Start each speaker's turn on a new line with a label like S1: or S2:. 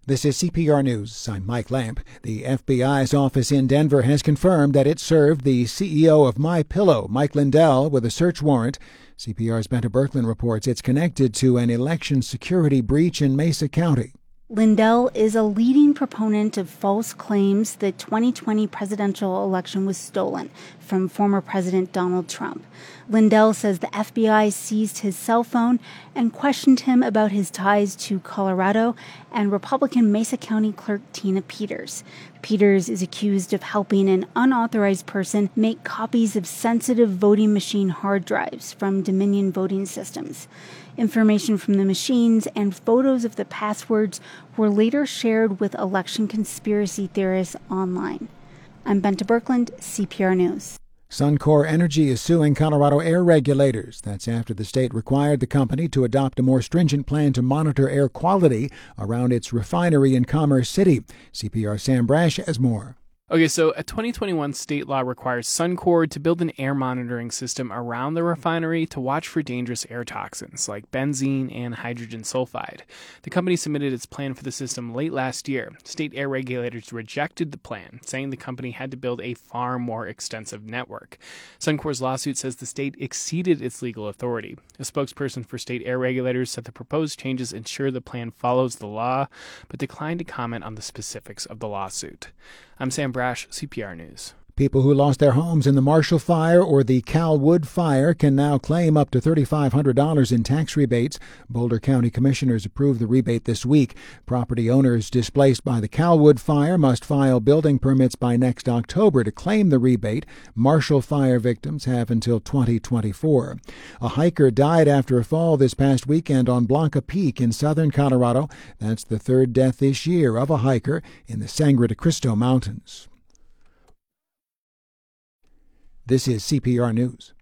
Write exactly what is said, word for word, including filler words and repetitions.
S1: This is C P R News. I'm Mike Lamp. The F B I's office in Denver has confirmed that it served the C E O of MyPillow, Mike Lindell, with a search warrant. C P R's Benta Berkman reports it's connected to an election security breach in Mesa County.
S2: Lindell is a leading proponent of false claims the twenty twenty presidential election was stolen from former President Donald Trump. Lindell says the F B I seized his cell phone and questioned him about his ties to Colorado and Republican Mesa County Clerk Tina Peters. Peters is accused of helping an unauthorized person make copies of sensitive voting machine hard drives from Dominion voting systems. Information from the machines and photos of the passwords were later shared with election conspiracy theorists online. I'm Benta Berkman, C P R News.
S1: Suncor Energy is suing Colorado air regulators. That's after the state required the company to adopt a more stringent plan to monitor air quality around its refinery in Commerce City. C P R Sam Brash has more.
S3: Okay, so a twenty twenty-one state law requires Suncor to build an air monitoring system around the refinery to watch for dangerous air toxins like benzene and hydrogen sulfide. The company submitted its plan for the system late last year. State air regulators rejected the plan, saying the company had to build a far more extensive network. Suncor's lawsuit says the state exceeded its legal authority. A spokesperson for state air regulators said the proposed changes ensure the plan follows the law, but declined to comment on the specifics of the lawsuit. I'm Sam Brash, C P R News.
S1: People who lost their homes in the Marshall Fire or the Cal Wood Fire can now claim up to three thousand five hundred dollars in tax rebates. Boulder County commissioners approved the rebate this week. Property owners displaced by the Cal Wood Fire must file building permits by next October to claim the rebate. Marshall Fire victims have until twenty twenty-four. A hiker died after a fall this past weekend on Blanca Peak in southern Colorado. That's the third death this year of a hiker in the Sangre de Cristo Mountains. This is C P R News.